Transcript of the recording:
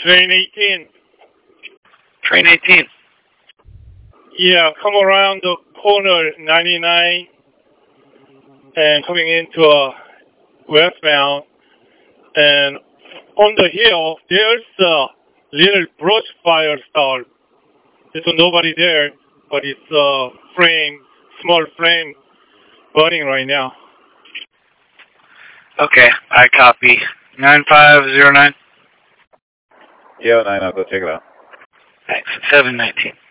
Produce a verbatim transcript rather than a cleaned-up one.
Train eighteen. Train eighteen. Yeah, come around the corner ninety-nine and coming into a westbound. And on the hill, there's a little brush fire start. There's nobody there, but it's a frame, small frame, burning right now. Okay, I copy. nine five zero nine. Yeah, nine, I'll go check it out. Thanks. seven nineteen.